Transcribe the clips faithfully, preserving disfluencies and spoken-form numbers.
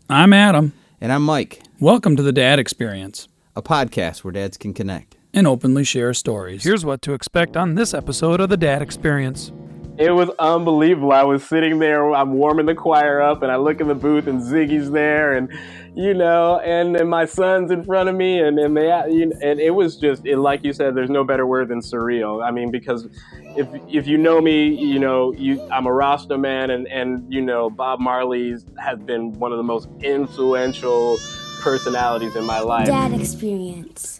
I'm Adam. And I'm Mike. Welcome to the Dad Experience, a podcast where dads can connect and openly share stories. Here's what to expect on this episode of the Dad Experience. It was unbelievable. I was sitting there, I'm warming the choir up, and I look in the booth, and Ziggy's there, and you know, and, and my son's in front of me, and and they, you know, and it was just, it, like you said, there's no better word than surreal. I mean, because if if you know me, you know, you I'm a Rasta man, and and you know, Bob Marley has been one of the most influential personalities in my life. Dad Experience.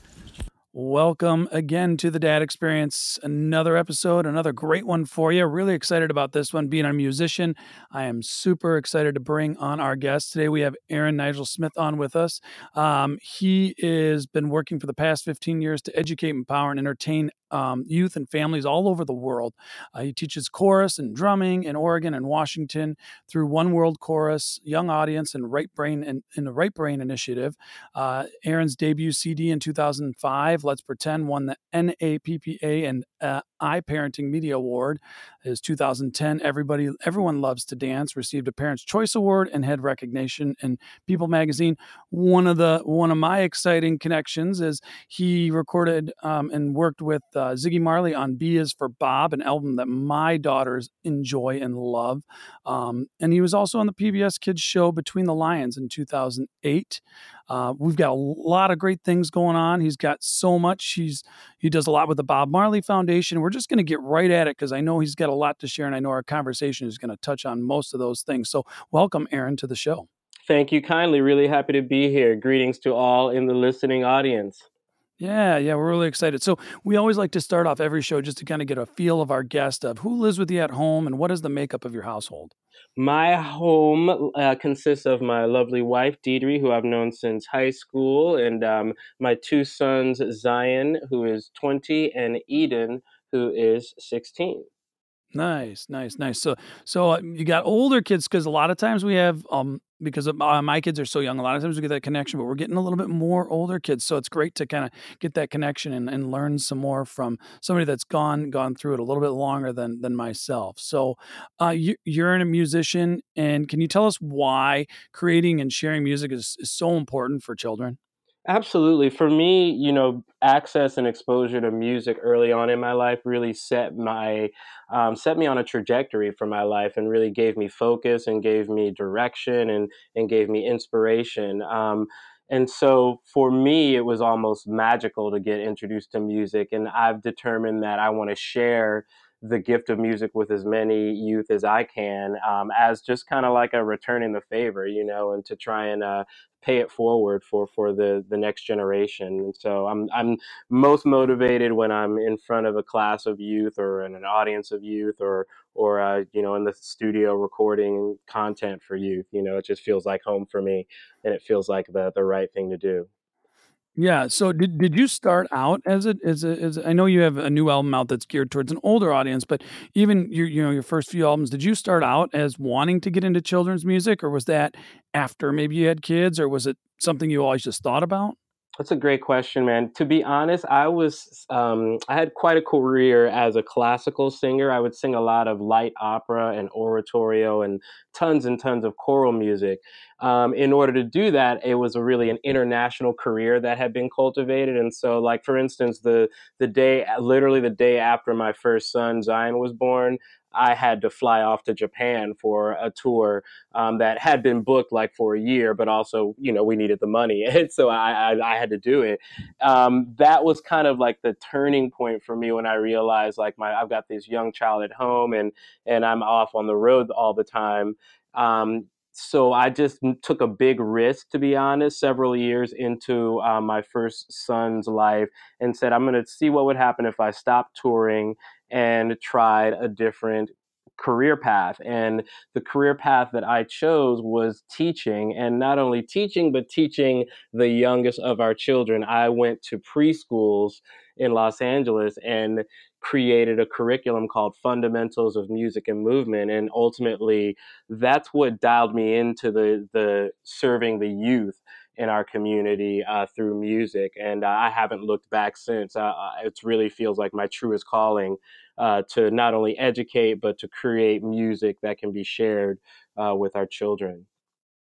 Welcome again to the Dad Experience. Another episode, another great one for you. Really excited about this one. Being a musician, I am super excited to bring on our guest. Today we have Aaron Nigel Smith on with us. Um, he has been working for the past fifteen years to educate, empower, and entertain um, youth and families all over the world. Uh, he teaches chorus and drumming in Oregon and Washington through One World Chorus, Young Audience, and Right Brain and in the Right Brain Initiative. Uh, Aaron's debut C D in two thousand five, Let's Pretend, won the N A P P A and uh, iParenting Media Award. His two thousand ten, Everybody, Everyone Loves to Dance, received a Parents' Choice Award and had recognition in People Magazine. One of the one of my exciting connections is he recorded um, and worked with uh, Ziggy Marley on B is for Bob, an album that my daughters enjoy and love. Um, and he was also on the P B S Kids show Between the Lions in two thousand eight. Uh, we've got a lot of great things going on. He's got so much. He's he does a lot with the Bob Marley Foundation. We're just going to get right at it because I know he's got a lot to share, and I know our conversation is going to touch on most of those things. So welcome, Aaron, to the show. Thank you kindly. Really happy to be here. Greetings to all in the listening audience. Yeah, yeah, we're really excited. So we always like to start off every show just to kind of get a feel of our guest of who lives with you at home and what is the makeup of your household. My home uh, consists of my lovely wife, Deidre, who I've known since high school, and um, my two sons, Zion, who is twenty, and Eden, who is sixteen. Nice, nice, nice. So, so uh, you got older kids because a lot of times we have, um, because of, uh, my kids are so young. A lot of times we get that connection, but we're getting a little bit more older kids. So it's great to kind of get that connection and, and learn some more from somebody that's gone gone through it a little bit longer than than myself. So, uh, you, you're a musician, and can you tell us why creating and sharing music is, is so important for children? Absolutely. For me, you know, access and exposure to music early on in my life really set my um, set me on a trajectory for my life and really gave me focus and gave me direction and and gave me inspiration. Um, and so for me, it was almost magical to get introduced to music. And I've determined that I want to share the gift of music with as many youth as I can, um, as just kind of like a returning the favor, you know, and to try and uh, pay it forward for for the the next generation. And so I'm I'm most motivated when I'm in front of a class of youth or in an audience of youth or or uh, you know, in the studio recording content for youth. You know, it just feels like home for me, and it feels like the the right thing to do. Yeah. So did did you start out as a as a as a, I know you have a new album out that's geared towards an older audience, but even your you know your first few albums, did you start out as wanting to get into children's music, or was that after maybe you had kids, or was it something you always just thought about? That's a great question, man. To be honest, I was um, I had quite a career as a classical singer. I would sing a lot of light opera and oratorio and tons and tons of choral music. Um, in order to do that, it was a really an international career that had been cultivated. And so, like for instance, the the day, literally the day after my first son Zion was born, I had to fly off to Japan for a tour um, that had been booked like for a year, but also, you know, we needed the money. And so I, I, I had to do it. Um, that was kind of like the turning point for me when I realized like my, I've got this young child at home and, and I'm off on the road all the time. Um, so I just took a big risk, to be honest, several years into uh, my first son's life and said, I'm going to see what would happen if I stopped touring and tried a different career path. And the career path that I chose was teaching, and not only teaching, but teaching the youngest of our children. I went to preschools in Los Angeles and created a curriculum called Fundamentals of Music and Movement. And ultimately, that's what dialed me into the, the serving the youth in our community uh, through music. And uh, I haven't looked back since. Uh, it really feels like my truest calling uh, to not only educate, but to create music that can be shared uh, with our children.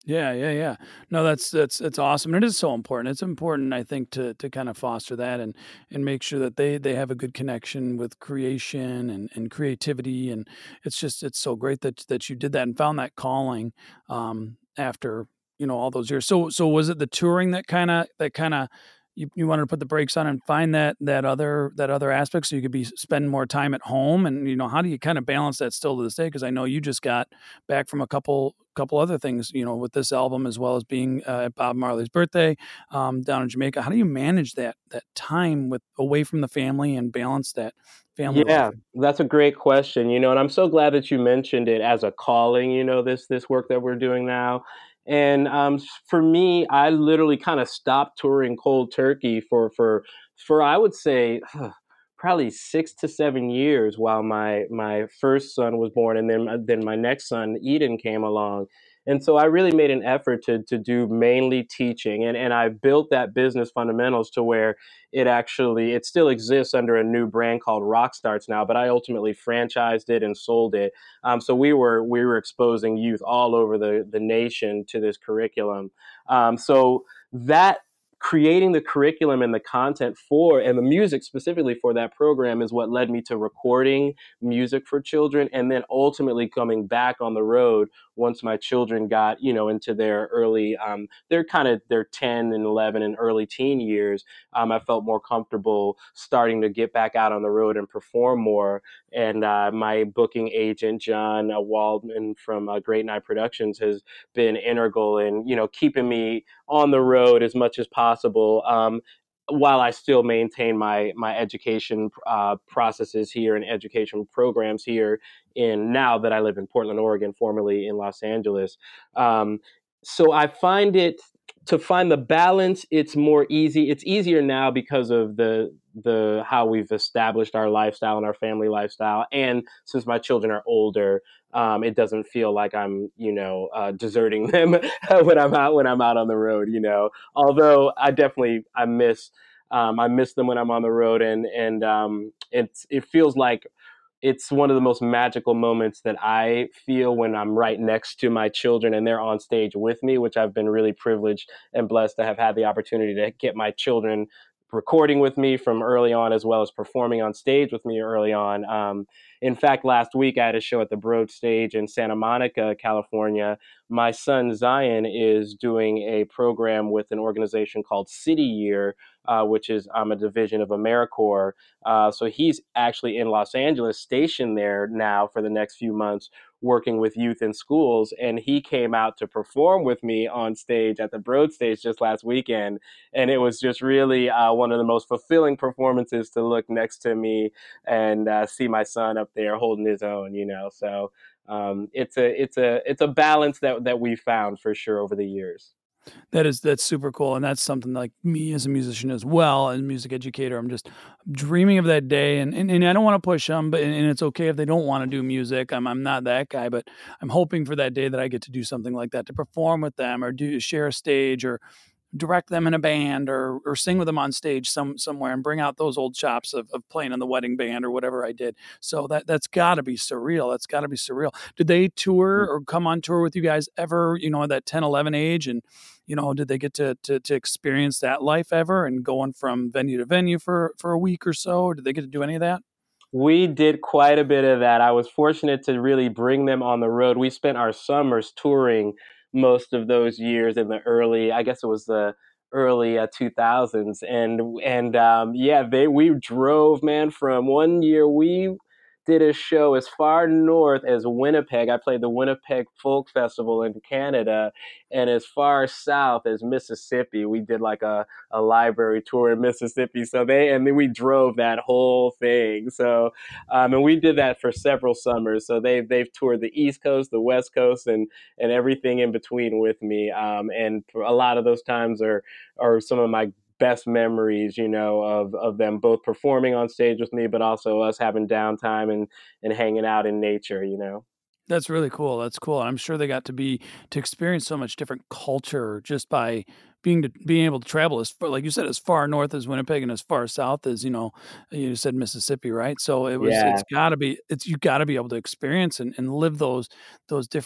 Yeah, yeah, yeah. No, that's that's that's awesome. And it is so important. It's important, I think, to to kind of foster that and and make sure that they they have a good connection with creation and and creativity. And it's just it's so great that that you did that and found that calling um after, you know, all those years. So so was it the touring that kind of that kind of you, you wanted to put the brakes on and find that that other that other aspect so you could be spend more time at home? And you know, how do you kind of balance that still to this day? Because I know you just got back from a couple couple other things, you know, with this album as well as being uh, at Bob Marley's birthday um, down in Jamaica. How do you manage that that time with away from the family and balance that family life? Yeah, that's a great question, you know, and I'm so glad that you mentioned it as a calling, you know, this this work that we're doing now. And um, s- for me, I literally kind of stopped touring cold turkey for for for I would say probably six to seven years while my my first son was born, and then my- then my next son Eden came along. And so I really made an effort to to do mainly teaching, and and I built that business fundamentals to where it actually it still exists under a new brand called Rockstarts now, but I ultimately franchised it and sold it. Um, so we were we were exposing youth all over the the nation to this curriculum. Um, so that creating the curriculum and the content for and the music specifically for that program is what led me to recording music for children and then ultimately coming back on the road once my children got you know into their early um, they're kind of their ten and eleven and early teen years. um, I felt more comfortable starting to get back out on the road and perform more. And uh, my booking agent, John uh, Waldman from uh, Great Night Productions, has been integral in you know keeping me on the road as much as possible. Um, while I still maintain my my education uh, processes here and education programs here in now that I live in Portland, Oregon, formerly in Los Angeles. Um, so I find it to find the balance. It's more easy. It's easier now because of the the how we've established our lifestyle and our family lifestyle, and since my children are older, um, it doesn't feel like I'm you know uh, deserting them when I'm out when I'm out on the road. You know, although I definitely I miss. Um, I miss them when I'm on the road, and and um, it's it feels like it's one of the most magical moments that I feel when I'm right next to my children and they're on stage with me, which I've been really privileged and blessed to have had the opportunity to get my children recording with me from early on as well as performing on stage with me early on. Um, in fact, last week I had a show at the Broad Stage in Santa Monica, California. My son Zion is doing a program with an organization called City Year, uh, which is um, a division of AmeriCorps. Uh, so he's actually in Los Angeles, stationed there now for the next few months, working with youth in schools. And he came out to perform with me on stage at the Broad Stage just last weekend. And it was just really uh, one of the most fulfilling performances to look next to me and uh, see my son up there holding his own, you know. So um, it's a it's a it's a balance that that we found for sure over the years. That is that's super cool, and that's something like me as a musician as well, as a music educator. I'm just dreaming of that day, and and, and I don't want to push them, but and, and it's okay if they don't want to do music. I'm I'm not that guy, but I'm hoping for that day that I get to do something like that to perform with them or do share a stage or direct them in a band or or sing with them on stage some somewhere and bring out those old chops of, of playing in the wedding band or whatever I did. So that that's got to be surreal. That's got to be surreal. Did they tour or come on tour with you guys ever? You know, at that ten, eleven age, and you know, did they get to to to experience that life ever and going from venue to venue for for a week or so? Or did they get to do any of that? We did quite a bit of that. I was fortunate to really bring them on the road. We spent our summers touring most of those years in the early, I guess it was the early uh, two thousands. And and um, yeah, they we drove, man, from one year we did a show as far north as Winnipeg. I played the Winnipeg Folk Festival in Canada, and as far south as Mississippi. We did like a a library tour in Mississippi. So they and then we drove that whole thing. So um, and we did that for several summers. So they've they've toured the East Coast, the West Coast, and and everything in between with me. Um, and a lot of those times are are some of my best memories, you know, of of them both performing on stage with me, but also us having downtime and and hanging out in nature, you know. That's really cool. That's cool. I'm sure they got to be to experience so much different culture just by being to being able to travel as far, like you said, as far north as Winnipeg and as far south as, you know, you said Mississippi, right? So it was it's Yeah. gotta be it's you gotta be able to experience and, and live those those different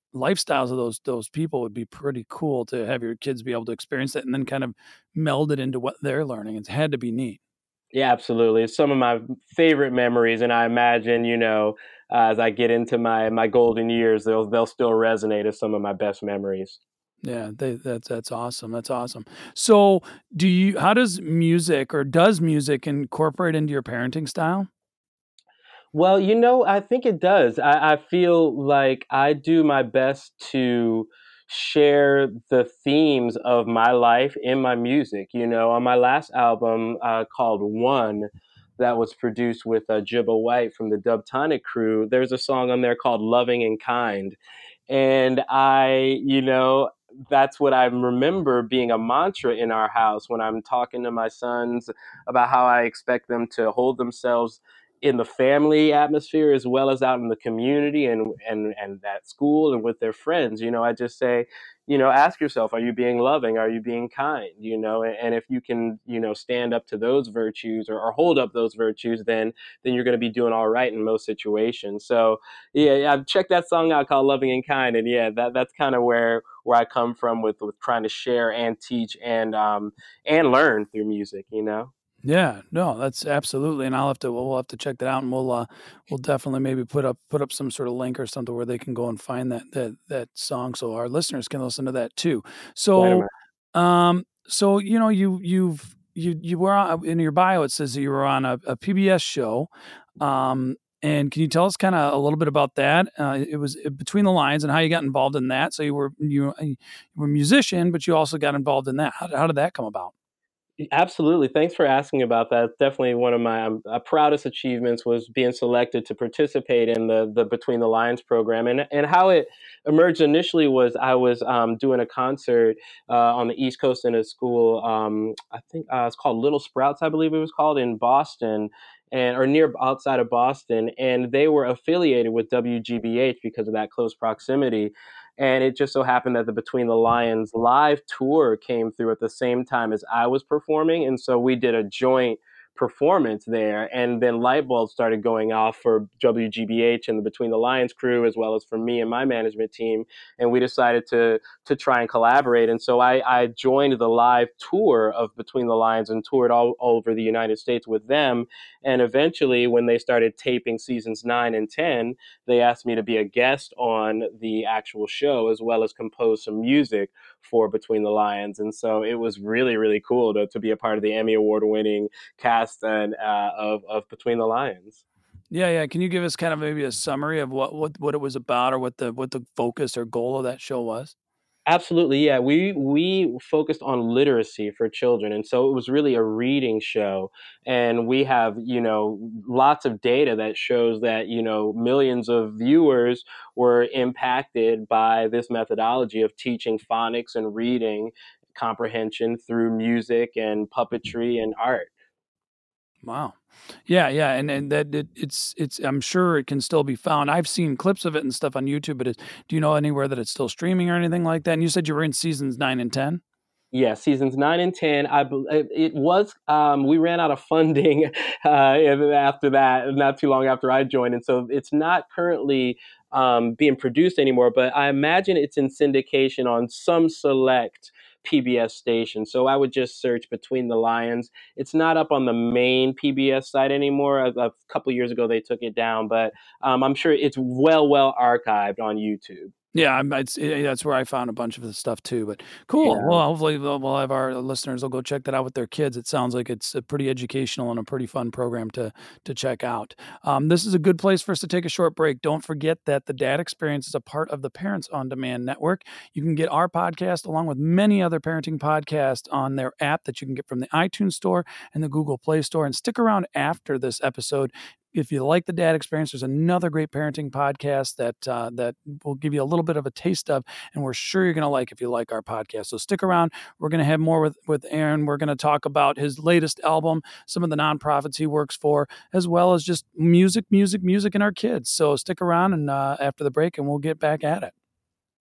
lifestyles of those those people would be pretty cool to have your kids be able to experience that and then kind of meld it into what they're learning. It's had to be neat. Yeah, absolutely. It's some of my favorite memories, and I imagine, you know, uh, as I get into my my golden years, they'll they'll still resonate as some of my best memories. Yeah, they, that's that's awesome. That's awesome. So, do you? How does music or does music incorporate into your parenting style? Well, you know, I think it does. I, I feel like I do my best to share the themes of my life in my music. You know, on my last album uh, called One, that was produced with uh, Jibba White from the Dubtonic crew, there's a song on there called Loving and Kind. And I, you know, that's what I remember being a mantra in our house when I'm talking to my sons about how I expect them to hold themselves in the family atmosphere as well as out in the community and and and at school and with their friends. You know, I just say, you know, ask yourself, are you being loving, are you being kind, you know, and, and if you can, you know, stand up to those virtues, or, or hold up those virtues, then then you're going to be doing all right in most situations. So yeah, yeah, I've checked that song out called Loving and Kind, and yeah, that that's kind of where where I come from with with trying to share and teach and um and learn through music, you know. Yeah, no, that's absolutely, and I'll have to we'll we'll have to check that out, and we'll uh we'll definitely maybe put up put up some sort of link or something where they can go and find that that that song, so our listeners can listen to that too. So, Dynamite. um, so you know, you you've you you were on, in your bio. It says that you were on a, a P B S show, um, and can you tell us kind of a little bit about that? Uh, it was uh, Between the Lines and how you got involved in that. So you were you you were a musician, but you also got involved in that. How, how did that come about? Absolutely. Thanks for asking about that. Definitely one of my um, uh, proudest achievements was being selected to participate in the the Between the Lines program. And and how it emerged initially was I was um, doing a concert uh, on the East Coast in a school. Um, I think uh, it's called Little Sprouts, I believe it was called, in Boston. And, or near outside of Boston, and they were affiliated with W G B H because of that close proximity. And it just so happened that the Between the Lions live tour came through at the same time as I was performing. And so we did a joint performance there. And then light bulbs started going off for W G B H and the Between the Lions crew, as well as for me and my management team. And we decided to to try and collaborate. And so I, I joined the live tour of Between the Lions and toured all, all over the United States with them. And eventually, when they started taping seasons nine and ten, they asked me to be a guest on the actual show as well as compose some music for Between the Lions. And so it was really, really cool to, to be a part of the Emmy Award winning cast and uh, of, of Between the Lions. Yeah, yeah. Can you give us kind of maybe a summary of what what what it was about, or what the what the focus or goal of that show was? Absolutely, yeah. We we focused on literacy for children, and so it was really a reading show. And we have, you know, lots of data that shows that, you know, millions of viewers were impacted by this methodology of teaching phonics and reading comprehension through music and puppetry and art. Wow. Yeah, yeah, and and that it, it's it's I'm sure it can still be found. I've seen clips of it and stuff on YouTube, but it, do you know anywhere that it's still streaming or anything like that? And you said you were in seasons nine and ten. Yeah, seasons nine and ten. I bel it it was, um, we ran out of funding, uh, and then after that, not too long after I joined, and so it's not currently, um, being produced anymore, but I imagine it's in syndication on some select P B S station, so I would just search Between the Lions. It's not up on the main P B S site anymore. A a couple years ago, they took it down, but, um, I'm sure it's well, well archived on YouTube. Yeah, I'm, it's, eh, that's where I found a bunch of the stuff too. But cool. Yeah. Well, hopefully we'll, we'll have our listeners will go check that out with their kids. It sounds like it's a pretty educational and a pretty fun program to to check out. Um, this is a good place for us to take a short break. Don't forget that the Dad Experience is a part of the Parents on Demand network. You can get our podcast along with many other parenting podcasts on their app that you can get from the iTunes Store and the Google Play Store. And stick around after this episode. If you like the Dad Experience, there's another great parenting podcast that uh, that will give you a little bit of a taste of, and we're sure you're going to like if you like our podcast. So stick around. We're going to have more with with Aaron. We're going to talk about his latest album, some of the nonprofits he works for, as well as just music, music, music, and our kids. So stick around and uh, after the break, and we'll get back at it.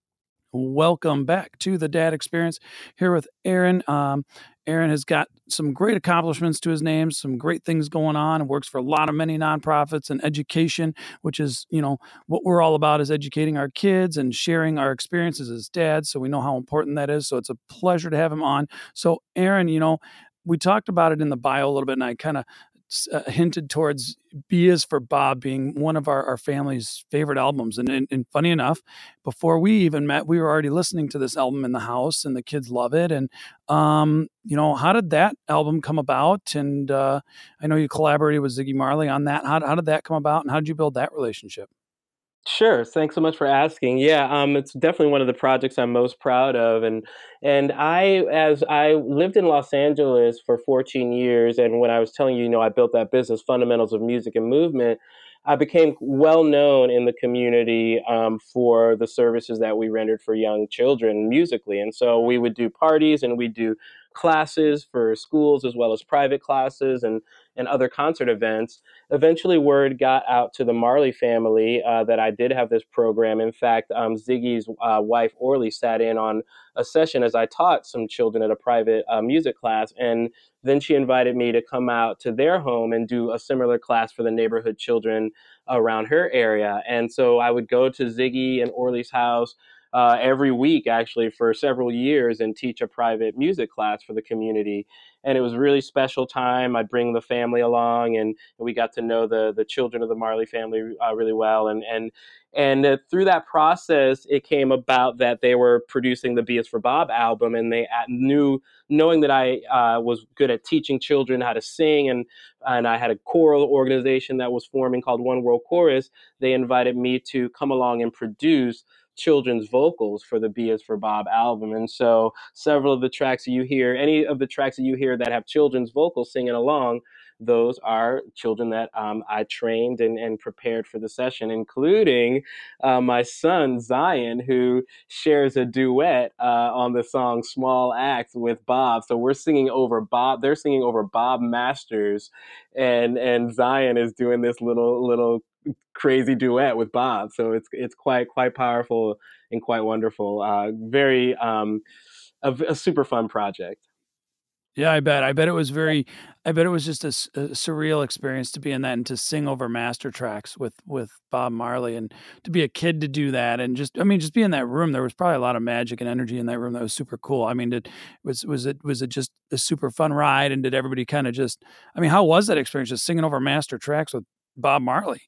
Welcome back to the Dad Experience here with Aaron. Um, Aaron has got some great accomplishments to his name, some great things going on, and works for a lot of many nonprofits and education, which is, you know, what we're all about is educating our kids and sharing our experiences as dads. So we know how important that is. So it's a pleasure to have him on. So Aaron, you know, we talked about it in the bio a little bit, and I kind of uh, hinted towards B is for Bob being one of our, our family's favorite albums. And, and, and funny enough, before we even met, we were already listening to this album in the house and the kids love it. And, um, you know, how did that album come about? And uh, I know you collaborated with Ziggy Marley on that. How, how did that come about and how did you build that relationship? Sure. Thanks so much for asking. Yeah, um, it's definitely one of the projects I'm most proud of, and and I, as I lived in Los Angeles for fourteen years, and when I was telling you, you know, I built that business, Fundamentals of Music and Movement, I became well known in the community um, for the services that we rendered for young children musically, and so we would do parties and we do classes for schools as well as private classes and and other concert events. Eventually word got out to the Marley family uh, that I did have this program. In fact, um, Ziggy's uh, wife Orly sat in on a session as I taught some children at a private uh, music class, and then she invited me to come out to their home and do a similar class for the neighborhood children around her area. And so I would go to Ziggy and Orly's house uh, every week, actually, for several years, and teach a private music class for the community. And it was a really special time. I'd bring the family along, and we got to know the the children of the Marley family uh, really well, and and and uh, through that process, it came about that they were producing the B is for Bob album, and they uh, knew, knowing that I uh, was good at teaching children how to sing, and and I had a choral organization that was forming called One World Chorus. They invited me to come along and produce children's vocals for the B is for Bob album. And so several of the tracks you hear, any of the tracks that you hear that have children's vocals singing along, those are children that um, I trained and, and prepared for the session, including uh, my son Zion, who shares a duet uh, on the song "Small Axe" with Bob. So we're singing over Bob. They're singing over Bob Masters, and and Zion is doing this little little crazy duet with Bob. So it's it's quite quite powerful and quite wonderful. Uh, very um, a, a super fun project. Yeah, I bet. I bet it was very I bet it was just a, s- a surreal experience to be in that and to sing over master tracks with with Bob Marley and to be a kid to do that and just I mean just be in that room. There was probably a lot of magic and energy in that room that was super cool. I mean, did was was it was it just a super fun ride and did everybody kind of just I mean, how was that experience just singing over master tracks with Bob Marley?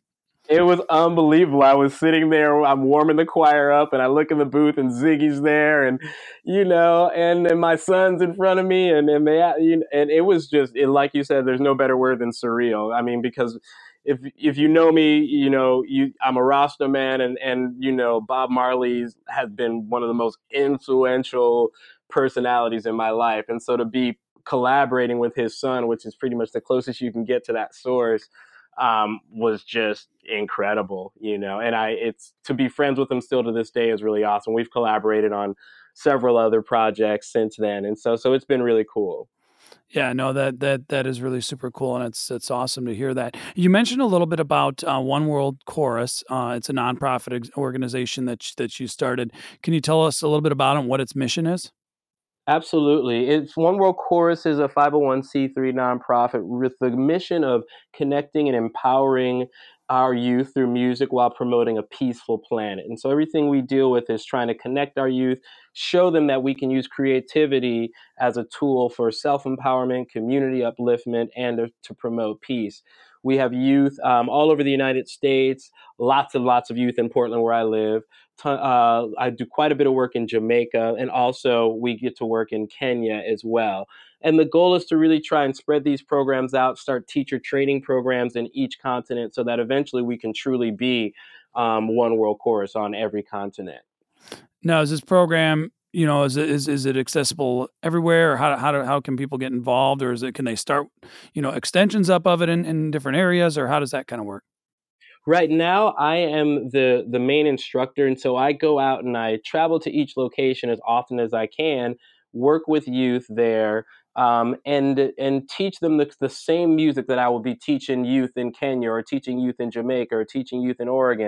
It was unbelievable. I was sitting there, I'm warming the choir up, and I look in the booth, and Ziggy's there, and you know, and, and my son's in front of me, and and they, you know, and it was just, it, like you said, there's no better word than surreal. I mean, because if if you know me, you know, you I'm a Rasta man, and and you know, Bob Marley has been one of the most influential personalities in my life, and so to be collaborating with his son, which is pretty much the closest you can get to that source, um, was just incredible, you know. And I, it's to be friends with him still to this day is really awesome. We've collaborated on several other projects since then, and so so it's been really cool. Yeah, no, that that that is really super cool, and it's it's awesome to hear that. You mentioned a little bit about uh, One World Chorus. Uh, it's a nonprofit ex- organization that sh- that you started. Can you tell us a little bit about it and what its mission is? Absolutely. It's One World Chorus is a five oh one c three nonprofit with the mission of connecting and empowering our youth through music while promoting a peaceful planet. And so everything we deal with is trying to connect our youth, show them that we can use creativity as a tool for self-empowerment, community upliftment, and to, to promote peace. We have youth um, all over the United States, lots and lots of youth in Portland where I live. Uh, I do quite a bit of work in Jamaica, and also we get to work in Kenya as well. And the goal is to really try and spread these programs out, start teacher training programs in each continent so that eventually we can truly be um, one world chorus on every continent. Now, is this program, you know, is it is is it accessible everywhere, or how how do, how can people get involved, or is it can they start, you know, extensions up of it in, in different areas, or how does that kind of work? Right now, I am the the main instructor, and so I go out and I travel to each location as often as I can, work with youth there, um, and and teach them the, the same music that I will be teaching youth in Kenya or teaching youth in Jamaica or teaching youth in Oregon.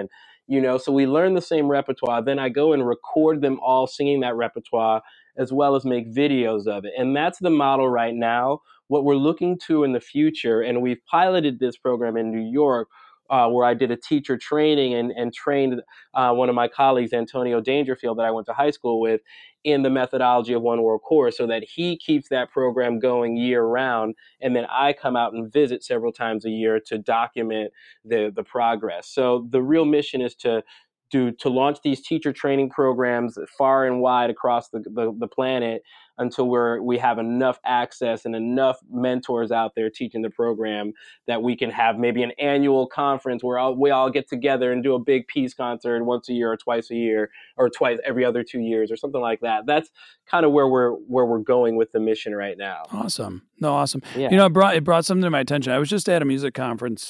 you know, so we learn the same repertoire. Then I go and record them all singing that repertoire as well as make videos of it. And that's the model right now. What we're looking to in the future, and we've piloted this program in New York, uh, where I did a teacher training and, and trained uh, one of my colleagues, Antonio Dangerfield, that I went to high school with, in the methodology of One World Chorus, so that he keeps that program going year round. And then I come out and visit several times a year to document the, the progress. So the real mission is to do to launch these teacher training programs far and wide across the, the, the planet until we're we have enough access and enough mentors out there teaching the program that we can have maybe an annual conference where all, we all get together and do a big peace concert once a year or twice a year or twice every other two years or something like that. That's kind of where we're where we're going with the mission right now. Awesome. No, awesome. Yeah. You know, it brought it brought something to my attention. I was just at a music conference,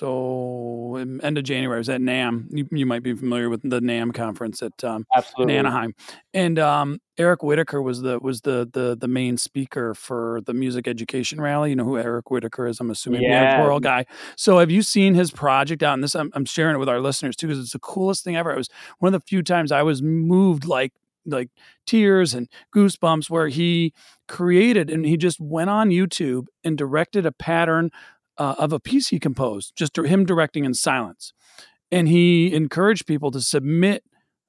so in end of January. I was at NAMM. You, you might be familiar with the NAMM conference at um, in Absolutely. Anaheim, and um, Eric Whitacre was the was the the the main speaker for the music education rally. You know who Eric Whitacre is? I'm assuming Yeah. Royal guy. So have you seen his project out? And this, I'm, I'm sharing it with our listeners too, because it's the coolest thing ever. It was one of the few times I was moved like like tears and goosebumps, where he created and he just went on YouTube and directed a pattern uh, of a piece he composed, just him directing in silence. And he encouraged people to submit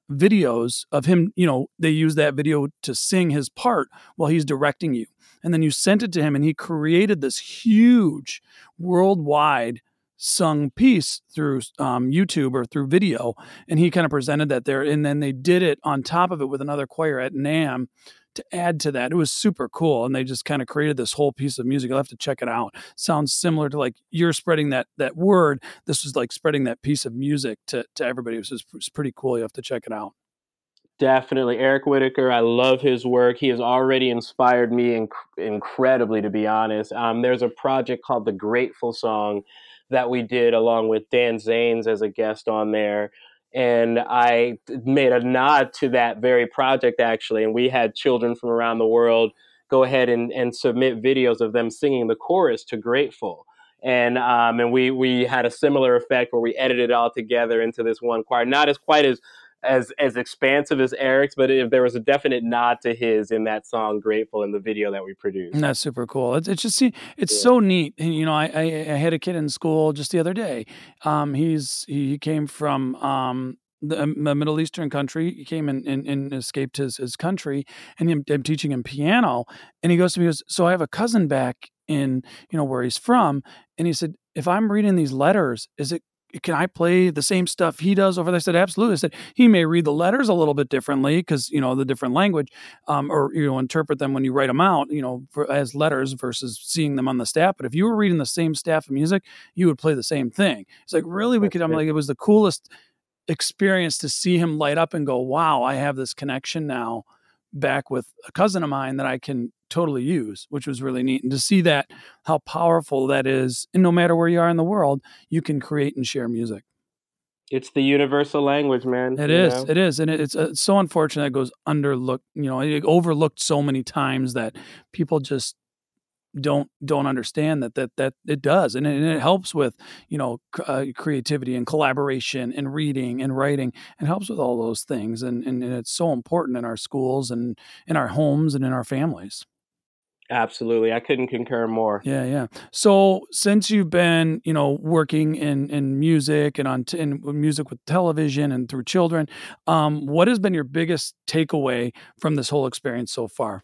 videos of him. You know, they use that video to sing his part while he's directing you. And then you sent it to him and he created this huge worldwide sung piece through um, YouTube or through video. And he kind of presented that there. And then they did it on top of it with another choir at NAMM to add to that. It was super cool. And they just kind of created this whole piece of music. I'll have to check it out. Sounds similar to like you're spreading that that word. This was like spreading that piece of music to, to everybody. It was just it was pretty cool. You have to check it out. Definitely. Eric Whitacre, I love his work. He has already inspired me inc- incredibly, to be honest. Um, there's a project called The Grateful Song that we did along with Dan Zanes as a guest on there. And I made a nod to that very project, actually. And we had children from around the world go ahead and, and submit videos of them singing the chorus to Grateful. And um, and we we had a similar effect where we edited it all together into this one choir. Not as quite as as as expansive as Eric's, but if there was a definite nod to his in that song "Grateful" in the video that we produced. And that's super cool. It's, it's just see, it's Yeah. so neat. And, you know, I, I I had a kid in school just the other day. Um, he's he came from um the, um, a Middle Eastern country. He came and, and, and escaped his his country, and I'm, I'm teaching him piano. And he goes to me, he goes, so I have a cousin back in you know where he's from, and he said, if I'm reading these letters, is it can I play the same stuff he does over there? I said, absolutely. I said, he may read the letters a little bit differently because, you know, the different language, um, or, you know, interpret them when you write them out, you know, for, as letters versus seeing them on the staff. But if you were reading the same staff of music, you would play the same thing. It's like, really, we could, I'm like, it was the coolest experience to see him light up and go, wow, I have this connection now back with a cousin of mine that I can totally use, which was really neat. And to see that, how powerful that is. And no matter where you are in the world, you can create and share music. It's the universal language, man. It you is, know? it is. And it, it's, uh, so unfortunate it goes underlooked, you know, it overlooked so many times that people just don't don't understand that that that it does, and it, and it helps with you know uh, creativity and collaboration and reading and writing. It helps with all those things, and, and and it's so important in our schools and in our homes and in our families. Absolutely. I couldn't concur more. Yeah, yeah. So since you've been, you know, working in in music and on t- in music with television and through children, um, what has been your biggest takeaway from this whole experience so far?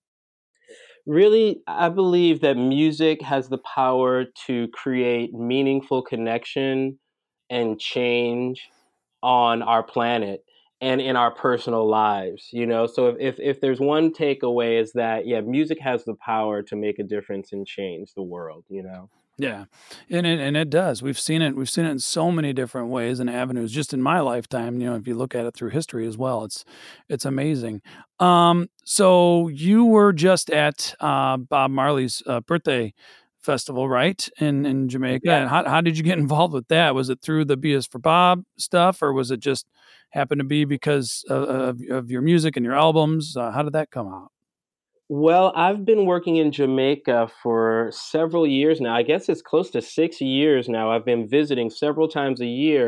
Really, I believe that music has the power to create meaningful connection and change on our planet and in our personal lives, you know? So if if if there's one takeaway is that, yeah, music has the power to make a difference and change the world, you know? Yeah, and it and it does. We've seen it. We've seen it in so many different ways and avenues. Just in my lifetime, you know, if you look at it through history as well, it's it's amazing. Um, so you were just at uh, Bob Marley's uh, birthday festival, right? In in Jamaica. Yeah. And how how did you get involved with that? Was it through the B is for Bob stuff, or was it just happened to be because of, of, of your music and your albums? Uh, how did that come out? Well, I've been working in Jamaica for several years now. I guess it's close to six years now. I've been visiting several times a year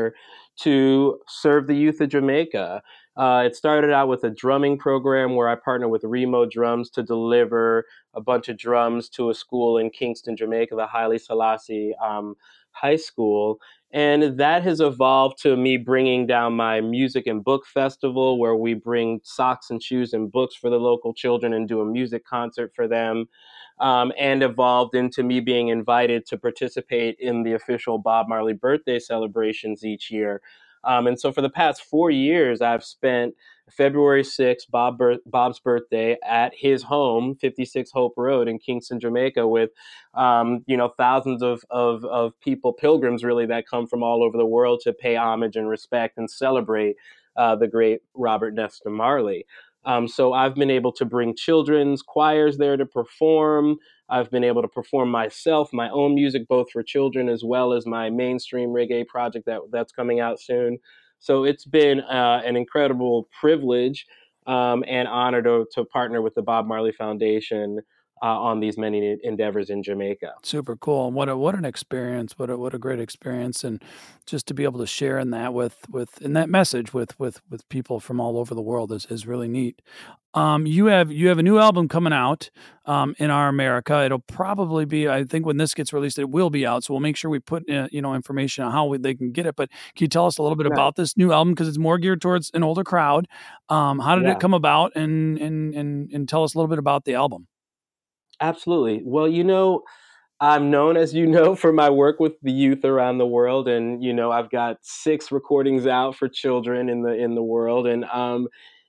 to serve the youth of Jamaica. Uh, it started out with a drumming program where I partnered with Remo Drums to deliver a bunch of drums to a school in Kingston, Jamaica, the Haile Selassie um, High School. And that has evolved to me bringing down my music and book festival, where we bring socks and shoes and books for the local children and do a music concert for them. Um, and evolved into me being invited to participate in the official Bob Marley birthday celebrations each year. Um, and so for the past four years, I've spent February sixth, Bob Bir- Bob's birthday, at his home, fifty-six Hope Road in Kingston, Jamaica, with um, you know thousands of, of of people, pilgrims really, that come from all over the world to pay homage and respect and celebrate uh, the great Robert Nesta Marley. Um, so I've been able to bring children's choirs there to perform. I've been able to perform myself, my own music, both for children as well as my mainstream reggae project that that's coming out soon. So it's been uh, an incredible privilege um, and honor to, to partner with the Bob Marley Foundation uh, on these many endeavors in Jamaica. Super cool. And what a what an experience. What a what a great experience. And just to be able to share in that with with in that message with with with people from all over the world is, is really neat. Um, you have you have a new album coming out um, in our America. It'll probably be, I think, when this gets released, it will be out. So we'll make sure we put uh, you know information on how we, they can get it. But can you tell us a little bit Nice. about this new album, because it's more geared towards an older crowd? Um, how did Yeah. it come about, and and and and tell us a little bit about the album? Absolutely. Well, you know, I'm known, as you know, for my work with the youth around the world, and you know, I've got six recordings out for children in the in the world, and um,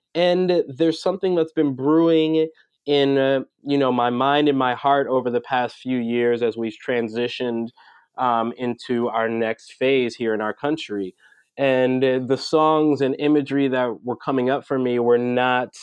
and there's something that's been brewing in uh, you know my mind and my heart over the past few years as we've transitioned um, into our next phase here in our country, and uh, the songs and imagery that were coming up for me were not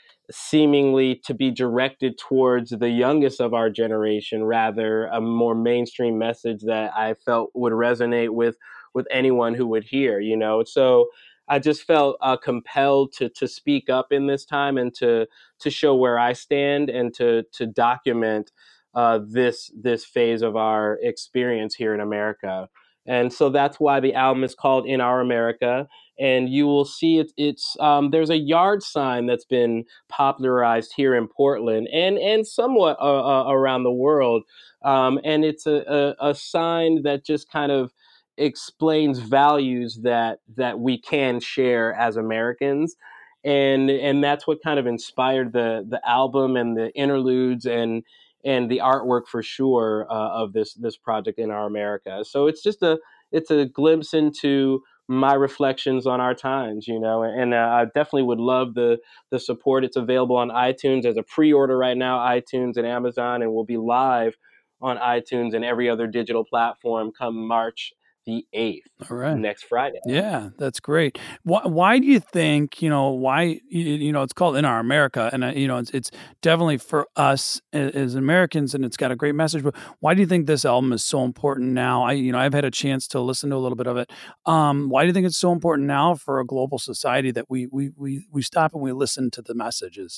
seemingly to be directed towards the youngest of our generation, rather a more mainstream message that I felt would resonate with with anyone who would hear, you know. So I just felt uh, compelled to to speak up in this time and to to show where I stand and to to document uh, this this phase of our experience here in America. And so that's why the album is called In Our America. And you will see it, it's um, there's a yard sign that's been popularized here in Portland and and somewhat uh, uh, around the world. Um, and it's a, a, a sign that just kind of explains values that that we can share as Americans. And and that's what kind of inspired the the album and the interludes and and the artwork for sure uh, of this this project In Our America. So it's just a it's a glimpse into my reflections on our times, you know, and uh, I definitely would love the the support. It's available on iTunes as a pre-order right now, iTunes and Amazon, and will be live on iTunes and every other digital platform come March the eighth, All right. next Friday. Yeah, that's great. Why, why do you think, you know, why, you, you know, it's called In Our America, and, uh, you know, it's, it's definitely for us as, as Americans, and it's got a great message, but why do you think this album is so important now? I, you know, I've had a chance to listen to a little bit of it. Um, why do you think it's so important now for a global society that we, we, we, we stop and we listen to the messages?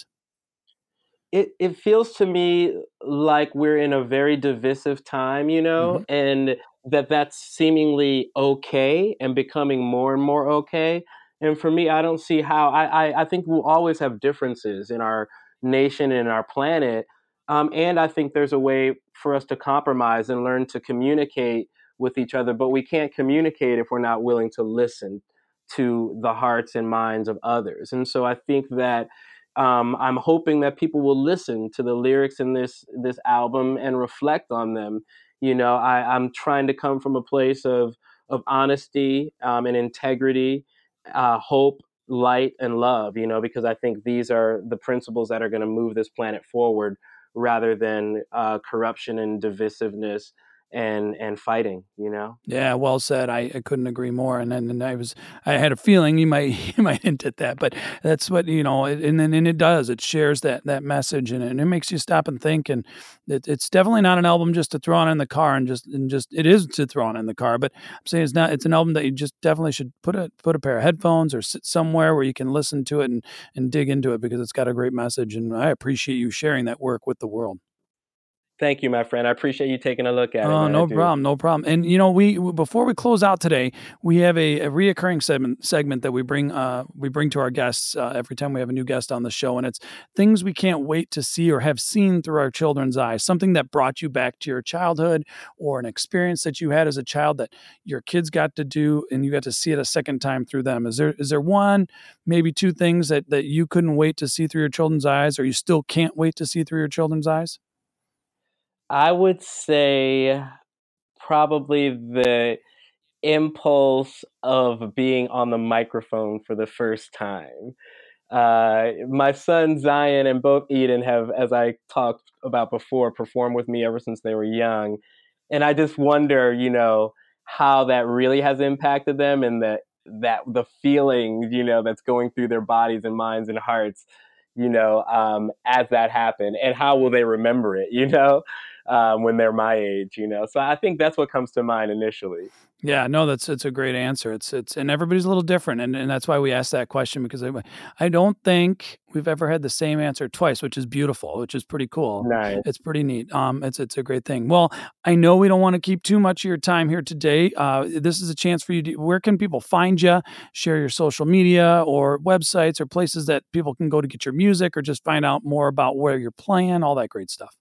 It it feels to me like we're in a very divisive time, you know, Hmm. and that that's seemingly okay and becoming more and more okay. And for me, I don't see how. I I, I think we'll always have differences in our nation and our planet, um, and I think there's a way for us to compromise and learn to communicate with each other. But we can't communicate if we're not willing to listen to the hearts and minds of others. And so I think that um, I'm hoping that people will listen to the lyrics in this this album and reflect on them. You know, I, I'm trying to come from a place of of honesty um, and integrity, uh, hope, light, and love. You know, because I think these are the principles that are going to move this planet forward, rather than uh, corruption and divisiveness and and fighting. You know. Yeah, well said. I, I couldn't agree more. And then and I was, I had a feeling you might, you might hint at that, but that's what, you know, it- and then, and it does, it shares that, that message, and it, and it makes you stop and think. And it, it's definitely not an album just to throw on in the car and just, and just, it is to throw on in the car, but I'm saying it's not, it's an album that you just definitely should put a, put a pair of headphones or sit somewhere where you can listen to it and, and dig into it, because it's got a great message. And I appreciate you sharing that work with the world. Thank you, my friend. I appreciate you taking a look at it. Oh, Man. no problem, no problem. And you know, we before we close out today, we have a, a reoccurring segment segment that we bring uh, we bring to our guests uh, every time we have a new guest on the show, and it's things we can't wait to see or have seen through our children's eyes. Something that brought you back to your childhood, or an experience that you had as a child that your kids got to do, and you got to see it a second time through them. Is there is there one, maybe two things that that you couldn't wait to see through your children's eyes, or you still can't wait to see through your children's eyes? I would say probably the impulse of being on the microphone for the first time. Uh, my son Zion and both Eden have, as I talked about before, performed with me ever since they were young. And I just wonder, you know, how that really has impacted them, and that that the feeling, you know, that's going through their bodies and minds and hearts, you know, um, as that happened, and how will they remember it, you know, um, when they're my age, you know. So I think that's what comes to mind initially. Yeah, no, that's it's a great answer. It's it's and everybody's a little different, and, and that's why we asked that question, because I, I don't think we've ever had the same answer twice, which is beautiful, which is pretty cool. Nice. It's pretty neat. Um, it's it's a great thing. Well, I know we don't want to keep too much of your time here today. Uh, this is a chance for you to. Where can people find you? Share your social media or websites or places that people can go to get your music, or just find out more about where you're playing, all that great stuff.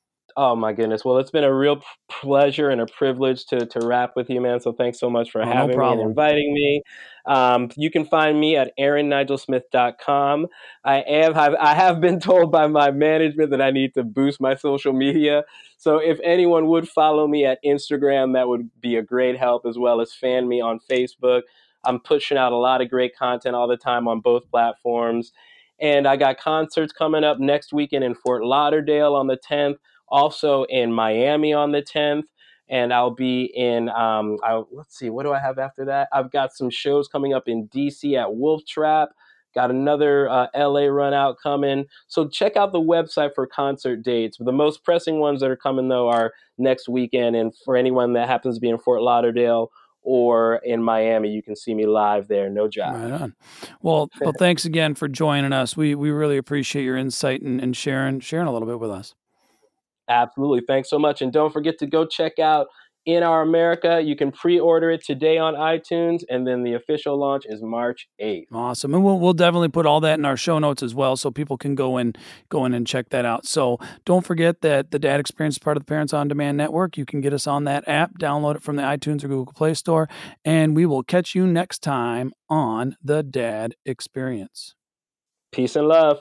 Oh my goodness. Well, it's been a real p- pleasure and a privilege to to rap with you, man. So thanks so much for Oh, no having me and problem. inviting me. Um, you can find me at aaron nigel smith dot com. I am have I have been told by my management that I need to boost my social media. So if anyone would follow me at Instagram, that would be a great help, as well as fan me on Facebook. I'm pushing out a lot of great content all the time on both platforms. And I got concerts coming up next weekend in Fort Lauderdale on the tenth, also in Miami on the tenth, and I'll be in, um, I, let's see, what do I have after that? I've got some shows coming up in D C at Wolf Trap, got another uh, L A run out coming. So check out the website for concert dates. The most pressing ones that are coming, though, are next weekend, and for anyone that happens to be in Fort Lauderdale or in Miami, you can see me live there, no job. Right on. Well, well, thanks again for joining us. We we really appreciate your insight and, and sharing sharing a little bit with us. Absolutely. Thanks so much. And don't forget to go check out In Our America. You can pre-order it today on iTunes, and then the official launch is March eighth. Awesome. And we'll we'll definitely put all that in our show notes as well, so people can go in go in and check that out. So don't forget that the Dad Experience is part of the Parents on Demand Network. You can get us on that app, download it from the iTunes or Google Play Store, and we will catch you next time on the Dad Experience. Peace and love.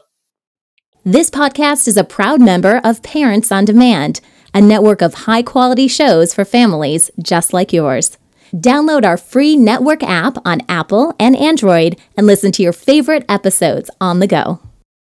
This podcast is a proud member of Parents on Demand, a network of high-quality shows for families just like yours. Download our free network app on Apple and Android and listen to your favorite episodes on the go.